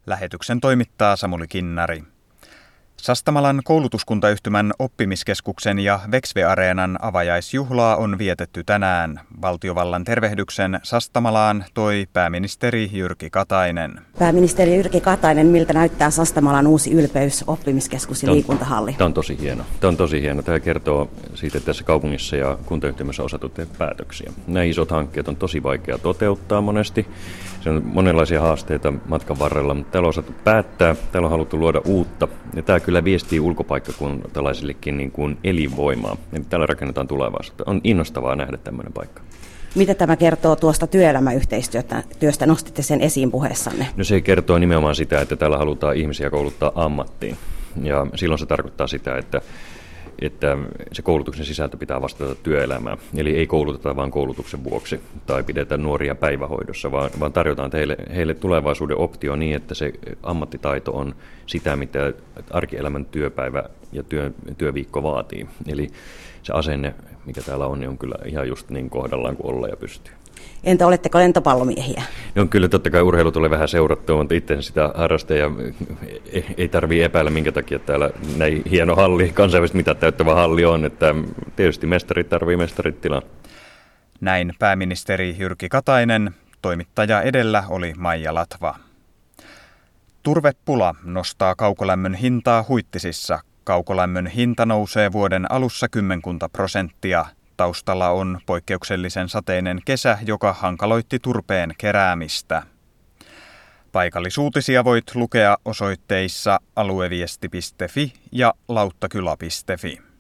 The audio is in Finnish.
Lähetyksen toimittaa Samuli Kinnari. Sastamalan koulutuskuntayhtymän oppimiskeskuksen ja Vexve-areenan avajaisjuhlaa on vietetty tänään. Valtiovallan tervehdyksen Sastamalaan toi pääministeri Jyrki Katainen. Pääministeri Jyrki Katainen, miltä näyttää Sastamalan uusi ylpeys, oppimiskeskus ja liikuntahalli? Tämä on tosi hieno. Tämä kertoo siitä, että tässä kaupungissa ja kuntayhtymässä on osattu tehdä päätöksiä. Nämä isot hankkeet on tosi vaikea toteuttaa monesti. Se on monenlaisia haasteita matkan varrella, mutta täällä on osattu päättää, täällä on haluttu luoda uutta. Ja tämä kyllä viestii ulkopaikkakuntalaisillekin niin kuin elinvoimaa. Eli täällä rakennetaan tulevaisuutta. On innostavaa nähdä tämmöinen paikka. Mitä tämä kertoo tuosta työelämäyhteistyöstä? Nostitte sen esiin puheessanne. No se kertoo nimenomaan sitä, että täällä halutaan ihmisiä kouluttaa ammattiin. Ja silloin se tarkoittaa sitä, että se koulutuksen sisältö pitää vastata työelämään. Eli ei kouluteta vain koulutuksen vuoksi tai pidetä nuoria päivähoidossa, vaan tarjotaan heille tulevaisuuden optio niin, että se ammattitaito on sitä, mitä arkielämän työpäivä ja työviikko vaatii. Eli se asenne, mikä täällä on kyllä ihan just niin kohdallaan kuin olla ja pystyy. Entä oletteko lentopallomiehiä? No kyllä totta kai urheilu tulee vähän seurattua, mutta itse sitä harrastaa ja ei tarvitse epäillä, minkä takia täällä näin hieno halli, kansainvälisesti mitat täyttävä halli on, että tietysti mestarit tarvii mestarit tilaa. Näin pääministeri Jyrki Katainen, toimittaja edellä oli Maija Latva. Turvepula nostaa kaukolämmön hintaa Huittisissa. Kaukolämmön hinta nousee vuoden alussa 10%. Taustalla on poikkeuksellisen sateinen kesä, joka hankaloitti turpeen keräämistä. Paikallisuutisia voit lukea osoitteissa alueviesti.fi ja lauttakyla.fi.